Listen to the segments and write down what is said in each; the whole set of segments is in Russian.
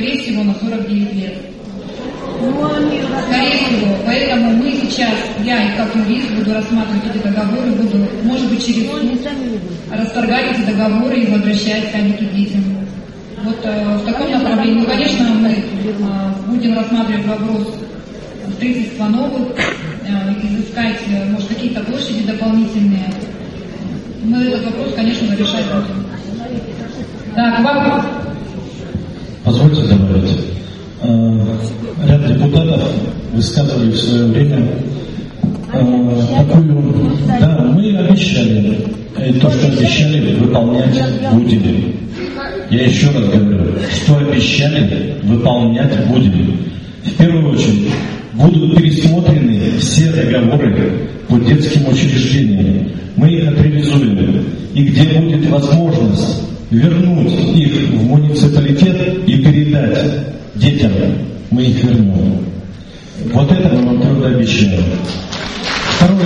скорее всего, на 49 лет. Скорее всего. Поэтому мы сейчас, я как юрист, буду рассматривать эти договоры, буду, может быть, через суд расторгать эти договоры и возвращать садики детям. Вот в таком направлении. Ну, конечно, мы будем рассматривать вопрос строительства новых, изыскать, может, какие-то площади дополнительные. Мы этот вопрос, конечно, решать будем. Так, вопрос. Позвольте добавить. Ряд депутатов высказывали в свое время такую... Да, мы обещали, и то, что обещали, выполнять будем. Я еще раз говорю, что обещали, выполнять будем. В первую очередь, будут пересмотрены все договоры по детским учреждениям. Мы их отревизуем. И где будет возможность вернуть их в муниципалитет и передать детям, мы их вернем. Вот это мы вам твердо обещаем. Второе.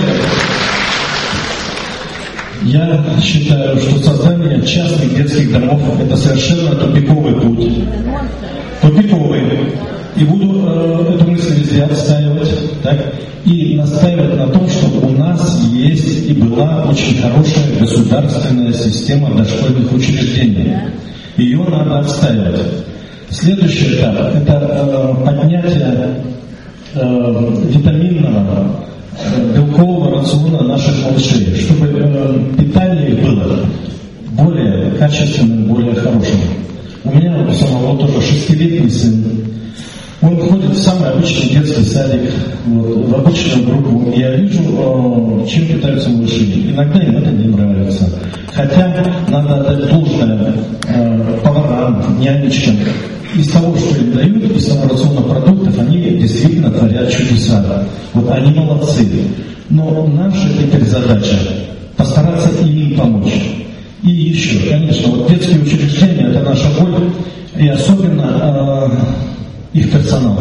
Я считаю, что создание частных детских домов – это совершенно тупиковый путь. Тупиковый. И буду эту мысль везде отстаивать, так? И настаивать на том, чтобы у нас есть и была очень хорошая государственная система дошкольных учреждений. Ее надо отстаивать. Следующий этап – это поднятие витаминного, белкового рациона наших малышей, чтобы питание было более качественным, более хорошим. У меня у самого тоже 6-летний сын. Он ходит в самый обычный детский садик, вот, в обычную группу. Я вижу, чем питаются малыши. Иногда им это не нравится. Хотя надо отдать должное поварам, нянечкам. Из того, что им дают, из того рациона продуктов, они действительно творят чудеса. Вот они молодцы. Но наша теперь задача постараться и им помочь. И еще, конечно, вот детские учреждения – это наша боль, и особенно их персонал.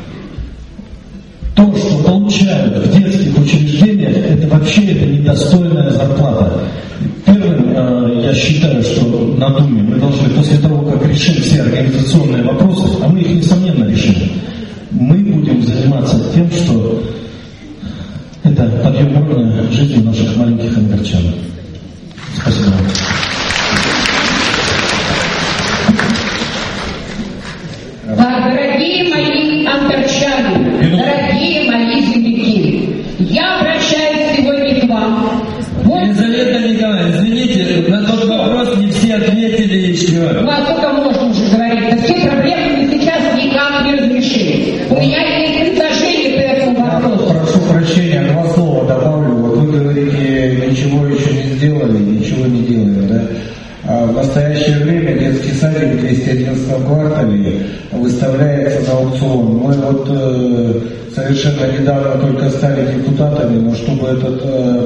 То, что получают в детских учреждениях, это вообще недостойная зарплата. Первым, я считаю, что на Думе мы должны, после того, как решим все организационные вопросы, а мы их, несомненно, решим, мы будем заниматься тем, что это подъем уровня жизни наших маленьких ангарчан. Спасибо. Дорогие мои ангарчане, дорогие мои земляки, я обращаюсь сегодня к вам. Елизавета Николаевна, извините, на тот вопрос не все ответили еще. Ну а сколько можно уже говорить? Да все проблемы мы сейчас никак не разрешили. У меня есть предложение по этому вопросу. Прошу прощения, 2 слова добавлю. Вот вы говорите, ничего еще не сделали, ничего не делаем, да? А в настоящее время детский садик в 211 квартале выставляется на аукцион. Мы вот совершенно недавно только стали депутатами, но чтобы этот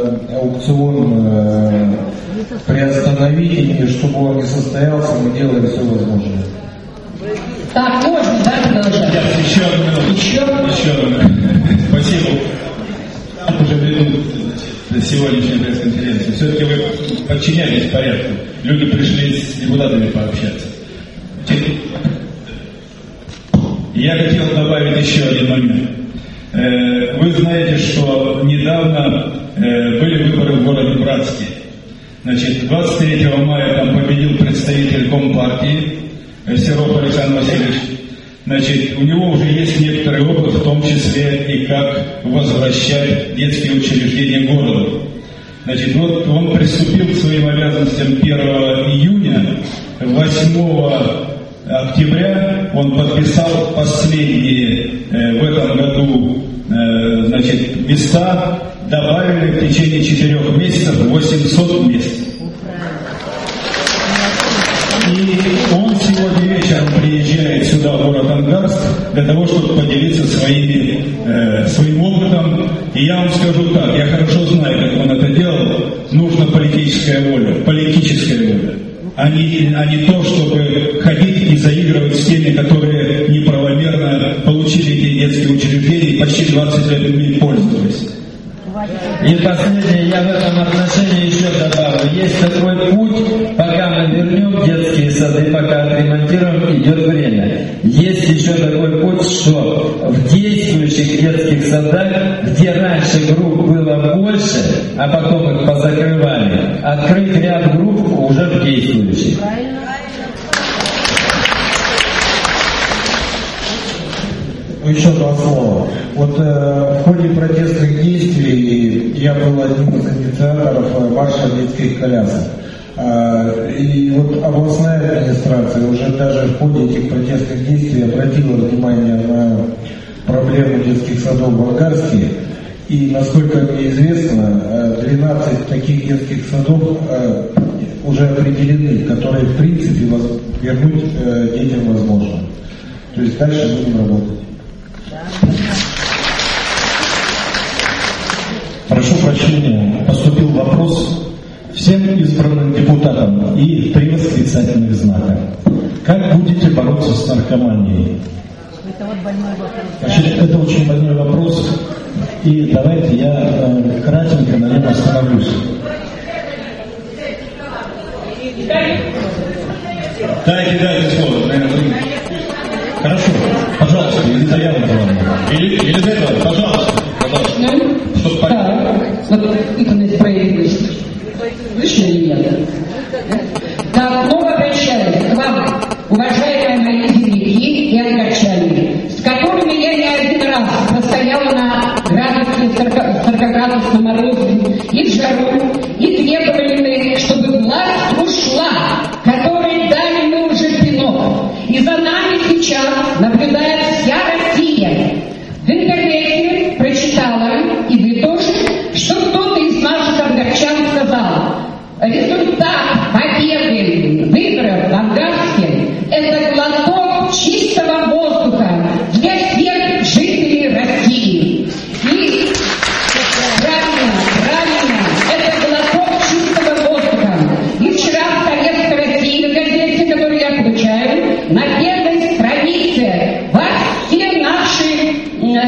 аукцион приостановить и чтобы он не состоялся, мы делаем все возможное. Так, можно, да, продолжать? Еще одну. Спасибо. Уже ведут сегодняшнюю пресс-конференцию. Все-таки вы подчинялись порядку. Люди пришли с депутатами пообщаться. Я хотел добавить еще один момент. Вы знаете, что недавно были выборы в городе Братске. Значит, 23 мая там победил представитель Компартии Серов Александр Васильевич. Значит, у него уже есть некоторый опыт, в том числе и как возвращать детские учреждения городу. Значит, вот он приступил к своим обязанностям 1 июня, 8 октября он подписал последние в этом году значит, места, добавили в течение 4 месяцев 800 мест. И он сегодня вечером приезжает сюда, в город Ангарск, для того, чтобы поделиться своим опытом. И я вам скажу так, я хорошо знаю, как он это делал, нужна политическая воля, а не то, чтобы ходить и заигрывать с теми, которые неправомерно получили эти детские учреждения и почти 20 лет ими пользовались. И последнее, я в этом отношении еще добавлю. Есть такой путь, пока мы вернем детские сады, пока отремонтируем, идет время. Есть еще такой путь, что в действующих детских садах, где раньше групп было больше, а потом их позакрывали, открыть ряд групп уже в действующих. Еще два слова. Вот в ходе протестных действий я был одним из инициаторов марша детских колясок. И вот областная администрация уже даже в ходе этих протестных действий обратила внимание на проблему детских садов в Ангарске. И, насколько мне известно, 12 таких детских садов уже определены, которые в принципе вернуть детям возможно. То есть дальше будем работать. Прошу прощения, поступил вопрос всем избранным депутатам и 3 восклицательных знака. Как будете бороться с наркоманией? Значит, это очень больной вопрос, и давайте я кратенько на нем остановлюсь. Дайте слово, наверное. Хорошо, пожалуйста, Елизавета Николаевна. Елизавета, пожалуйста. Вот это справедливость. Слышно или нет? Так, снова обращаюсь к вам, уважаемые мои земляки и ангарчане, с которыми я не один раз постояла на градусе, 40-градусном морозе и в жару, и требовали мы, чтобы власть ушла, которой дали мы уже пинок. И за нами сейчас наблюдает вся Россия. В интернете прочитала, и вы тоже, что кто-то из наших ангарчан сказал: результат победы выборов в Ангарске – это глоток чистого воздуха для всех жителей России. И правильно, это глоток чистого воздуха. И вчера в Советской России, в газете, которую я получаю, на первой странице во все наши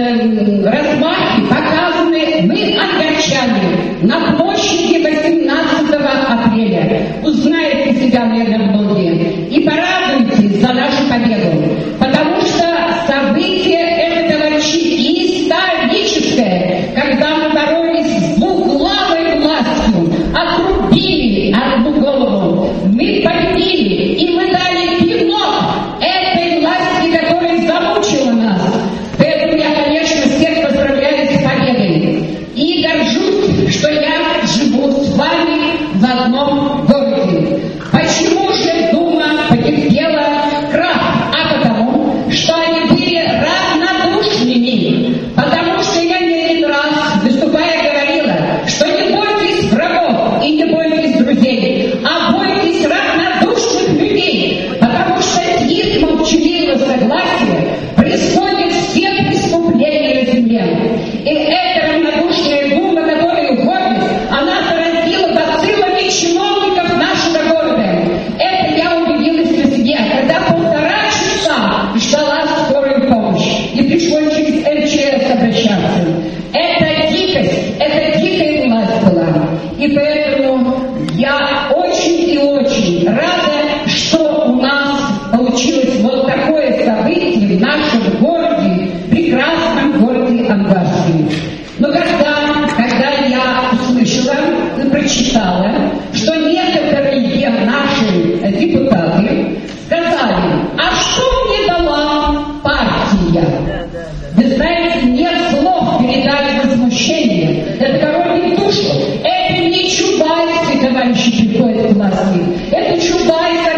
размахи показаны мы, ангарчане, на площади 18 апреля. Узнаете себя, наверное, многие. И порадуйтесь за нашу победу. Потому что событие это, товарищи, историческое, когда мы боролись с двуглавой властью, отрубили одну голову. Мы победили, и мы дали пинок этой власти, которая замучила нас. Поэтому я, конечно, всех поздравляю с победой. И горжусь, что я живу с вами в одном городе. Почему же Дума потерпела крах? А потому, что они были равнодушными. Потому что я не один раз, выступая, говорила, что не бойтесь врагов и не бойтесь друзей, а бойтесь равнодушных людей. Потому что с их молчаливого согласия происходят все преступления на земле. И эта равнодушная Дума, которая уходит, она заразила бациллами чиновников нашего города. Это я убедилась на себе, когда 1,5 часа ждала скорую помощь. И пришлось через МЧС обращаться. Это дикость, это дикая власть была. И поэтому я очень и очень рада, что у нас получилось вот такое событие в нашем городе, прекрасном городе Ангарске. Но когда я услышала и прочитала, что некоторые наши депутаты сказали: а что мне дала партия? Вы знаете, нет слов передать возмущение. Это коровье душу. Это не Чубайс, товарищи, приходит к власти. Это Чубайс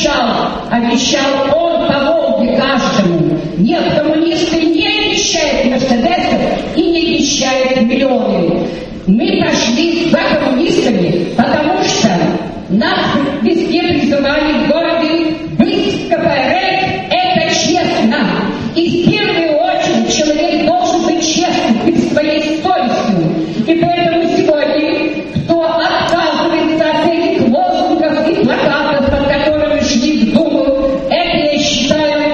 обещал он по Волге каждому. Нет, коммунисты не обещают мерседесов и не обещают миллионы. Мы пошли за коммунистами, потому что нас везде призывали в городе быть КПРФ, это честно. И в первую очередь человек должен быть честным перед своей совестью. И поэтому сегодня, кто отказывается от этих лозунгов и плакатов, под которыми шли в Думу, это я считаю,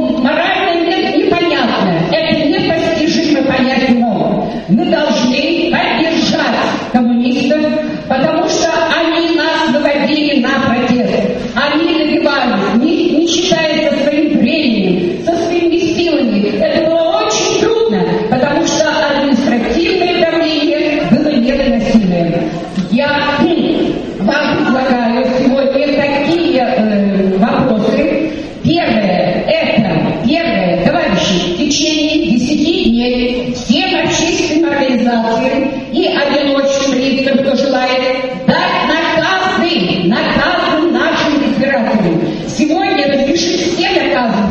морально непонятно. Это непостижимо понять умом. Мы должны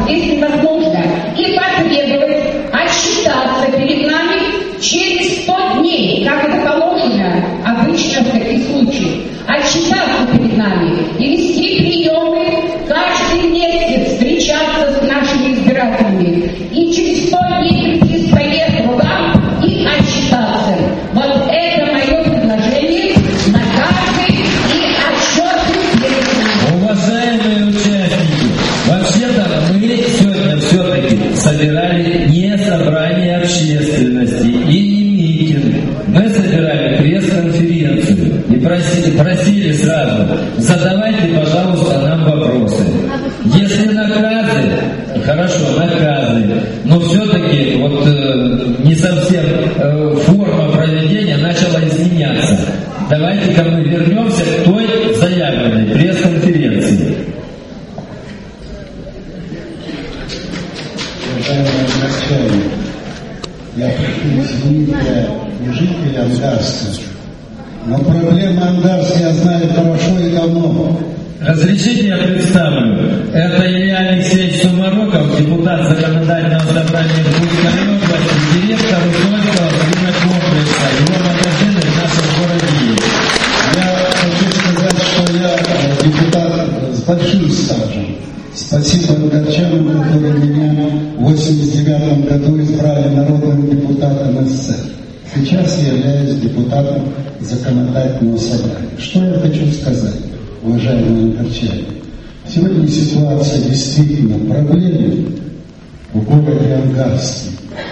если возможно, и потребовать отчитаться перед нами через 100 дней, как это положено обычно в таких случаях. Отчитаться перед нами и вести приемы каждый месяц, встречаться с нашими избирателями и через 100 дней прийти с проектом вам и отчитаться. Вот это мое предложение на каждый и отчетный перед нами. Уважаемые участники, вообще-то мы сегодня все-таки собирали не собрание общественности и не митинг. Мы собирали пресс-конференцию и просили сразу: задавайте, пожалуйста, нам вопросы. Если наказы, хорошо, наказы, но все-таки вот не совсем форма проведения начала изменяться. Давайте-ка мы вернемся к той заявленной пресс-конференции. Уважаемые начальники, я прошу извинить, я не житель Ангарска, но проблемы Ангарска я знаю хорошо и давно. Разрешите я представлю. Это Илья Алексеевич Сумароков, депутат законодательного собрания Иркутской области, директор Иркутского кинокомплекса. Его магазины в нашем городе есть. Я хочу сказать, что я депутат с большим стажем. Спасибо ангарчанам, которые меня в 1989 году избрали народным депутатом СССР. Сейчас я являюсь депутатом законодательного собрания. Что я хочу сказать, уважаемые ангарчане? Сегодня ситуация действительно проблемная в городе Ангарске.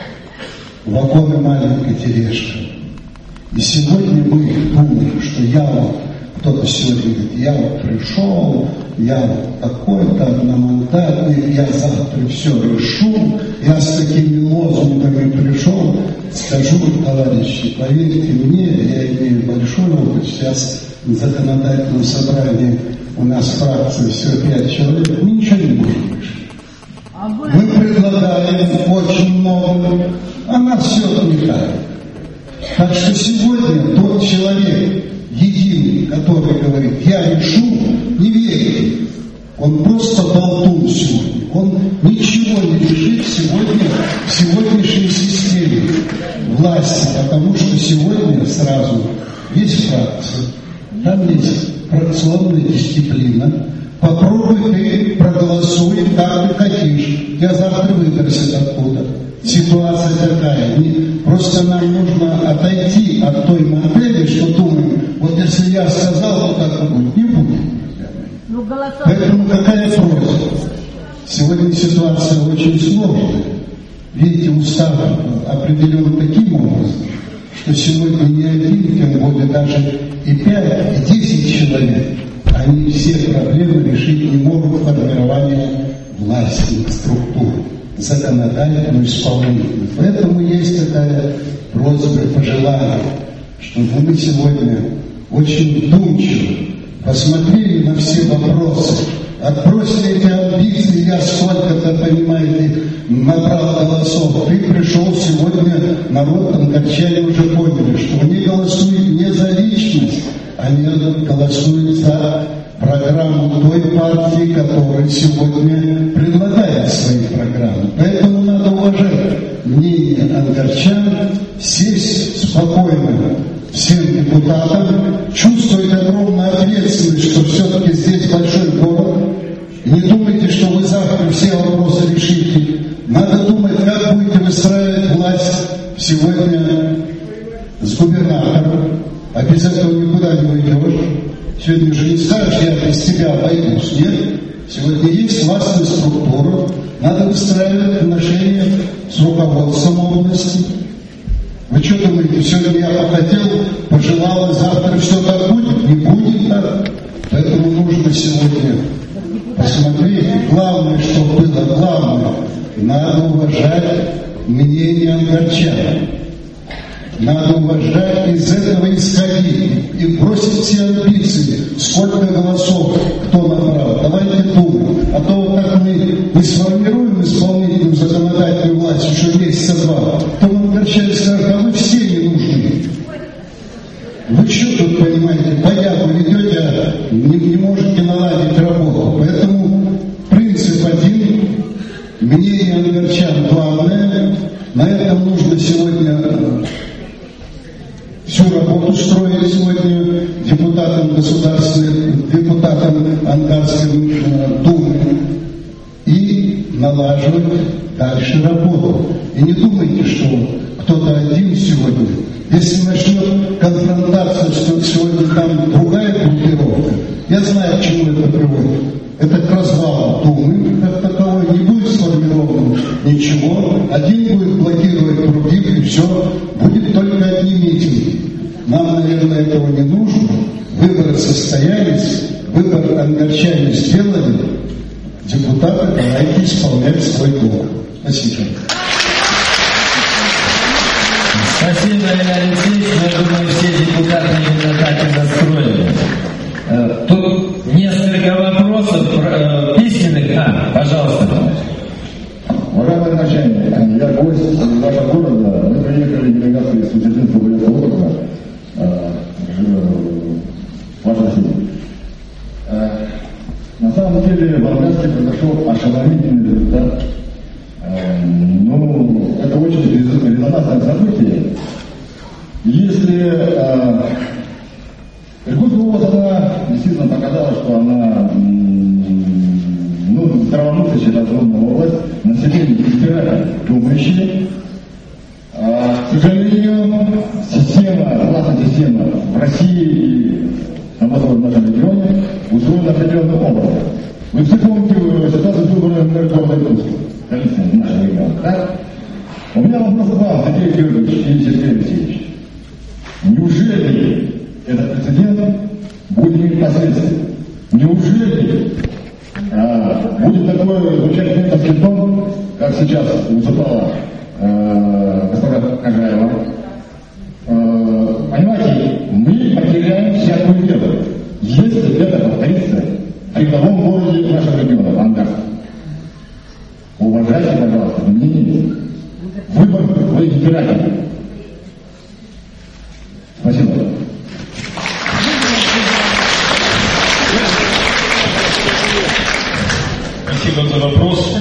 Вагоны маленькая тележка. И сегодня мы думаем, что кто-то сегодня говорит, я вот пришел, я вот такой-то одномандатный, я завтра все решу, я с такими лозунгами пришел. Скажу, товарищи, поверьте мне, я имею большой опыт. Сейчас в законодательном собрании у нас фракция всего 5 человек, мы ничего не можем решить. Мы предлагаем очень много, а нас все отвлекает. Так что сегодня тот человек, единый, который говорит, я решу, не верьте. Он просто болтун сегодня. Он ничего не решит сегодня в сегодняшней системе власти, потому что сегодня сразу есть фракция, там есть фракционная дисциплина. Попробуй ты проголосуй, как ты хотишь. Тебя завтра выбросят откуда. Ситуация такая. Просто нам нужно отойти от той модели, что думаем, вот если я сказал, то так и будет. Не будет. Поэтому какая просьба? Сегодня ситуация очень сложная. Видите, устав определен таким образом, что сегодня не один, тем более даже и 5, и 10 человек, они все проблемы решить не могут формирования властных структур, законодательную, исполнительную. Поэтому есть такая просьба, пожелание, чтобы мы сегодня очень вдумчиво посмотрели на все вопросы, отбросили эти амбиции, я сколько-то, понимаете, набрал голосов. Ты пришел сегодня, народ ангарчане уже поняли, что они голосуют не за личность, они голосуют за программу той партии, которая сегодня предлагает свои программы. Поэтому надо уважать мнение ангарчан, сесть спокойно всем депутатам, чувствовать огромную ответственность, что все-таки здесь большой город. Не думайте, что вы завтра все вопросы решите. Надо думать, как будете выстраивать власть сегодня с губернатором. А без этого никуда не уйдешь. Сегодня же не скажешь, я без тебя обойдусь. Нет. Сегодня есть властная структура. Надо выстраивать отношения с руководством области. Вы что думаете, сегодня я похотел, пожелал, и завтра все так будет? Не будет так. Поэтому нужно сегодня посмотреть. Главное, что было главное, надо уважать мнение ангарчан. Надо уважать, из этого исходить и бросить все амбиции. Сколько голосов кто набрал. Давайте думать. А то вот так мы сформируем исполнительную законодательную власть еще месяца 2. То ангарчане скажут, а вы все не нужны. Вы что тут, понимаете, бояку ведете, а не можете наладить работу. Поэтому принцип один. мнение ангарчан главное. На этом нужно сегодня всю работу строить сегодня депутатам Ангарской думы и налаживать дальше работу. И не думайте, что кто-то один сегодня. Если начнет конфронтацию, что сегодня там другая группировка, я знаю, к чему это приводит. Это к развалу Думы, как таковой, не будет сформировано ничего. Один будет блокировать других, и все. Будет только одни митинги. Нам, наверное, этого не нужно. Выборы состоялись, выбор ангарчане сделали. Депутаты, давайте исполнять свой долг. Спасибо. Спасибо, Илья Алексеевич. Я думаю, все депутаты именно так и настроены. Тут несколько вопросов письменных. Пожалуйста. Уважаемый начальник, я гость из вашего города. Мы приехали делегацией из Светлинского военного округа в вашем суде. На самом деле в Ангарске произошел ошеломительный результат. Это очень резонансное событие. Если Иркутская область, она действительно показала, что она здравомыслящая, через огромную область, население избирателей думающие. К сожалению, властная система в России и в нашем регионе устроена определенным образом. Вы все помните ситуацию с выборами мэра города Иркутска, столицы нашего региона, да? У меня вопрос к вам, Сергей Георгиевич и Сергей Алексеевич. Неужели этот прецедент будет иметь последствия? Неужели будет такой звучать ментовский тон, как сейчас выступала госпожа Кожаева? Понимаете, мы потеряем всякую веру, если это повторится в главном городе нашего региона, в Ангарске. Уважайте, пожалуйста, мнение, выбор своих избирателей. Спасибо. Спасибо за вопрос.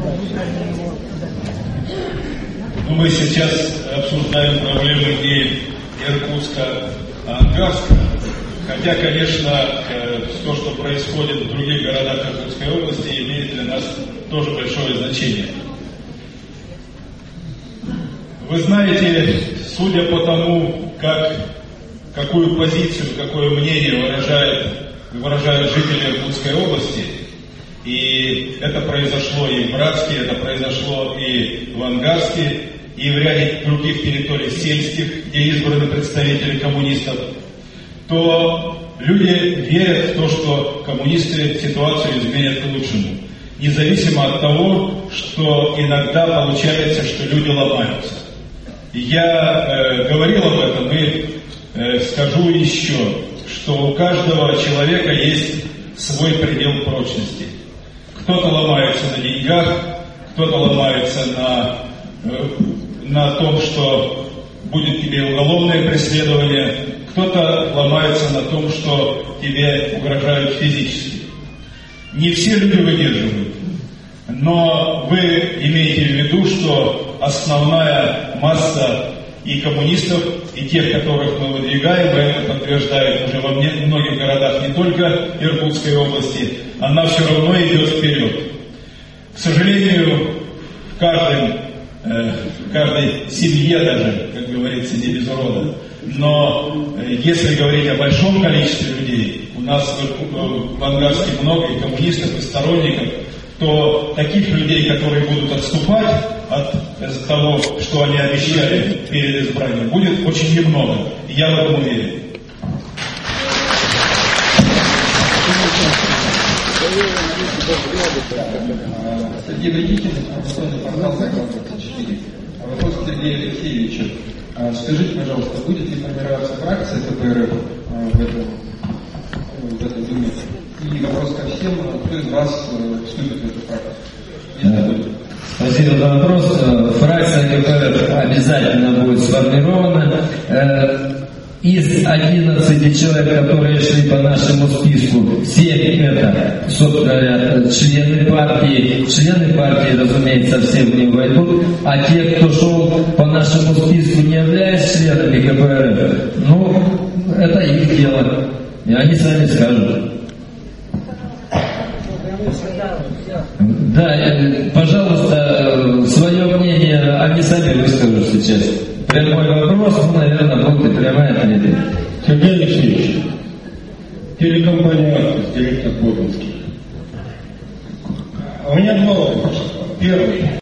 Мы сейчас обсуждаем проблемы не Иркутска, а Ангарска. Хотя, конечно, то, что происходит в других городах Иркутской области, имеет для нас тоже большое значение. Вы знаете, судя по тому, какую позицию, какое мнение выражают жители Иркутской области, и это произошло и в Братске, это произошло и в Ангарске, и в ряде других территорий сельских, где избраны представители коммунистов, то люди верят в то, что коммунисты ситуацию изменят к лучшему. Независимо от того, что иногда получается, что люди ломаются. Я говорил об этом и скажу еще, что у каждого человека есть свой предел прочности. Кто-то ломается на деньгах, кто-то ломается на том, что будет тебе уголовное преследование, кто-то ломается на том, что тебе угрожают физически. Не все люди выдерживают, но вы имеете в виду, что основная масса и коммунистов, и тех, которых мы выдвигаем, это подтверждает уже во многих городах, не только Иркутской области, она все равно идет вперед. К сожалению, в каждой семье даже, как говорится, не без урода. Но если говорить о большом количестве людей, у нас в Ангарске много и коммунистов, и сторонников, то таких людей, которые будут отступать от того, что они обещали перед избранием, будет очень немного. И я в этом уверен. Сергей Вредитель, информационный портал «Закон-24». Вопрос к Сергею Алексеевичу. Скажите, пожалуйста, будет ли формироваться фракция КПРФ в этой думе? И вопрос ко всем, кто из вас вступит в эту фракцию? Спасибо за вопрос. Фракция КПРФ обязательно будет сформирована. Из 11 человек, которые шли по нашему списку, 7 это, собственно говоря, члены партии, разумеется, все в него войдут, а те, кто шел по нашему списку, не являясь членами КПРФ, ну, это их дело, и они сами скажут. Да, пожалуйста, свое мнение они сами выскажут сейчас. Прямой вопрос, ну, наверное, будет и прямая ответ. Сергей Алексеевич, телекомпания «Автос», директор ГОК,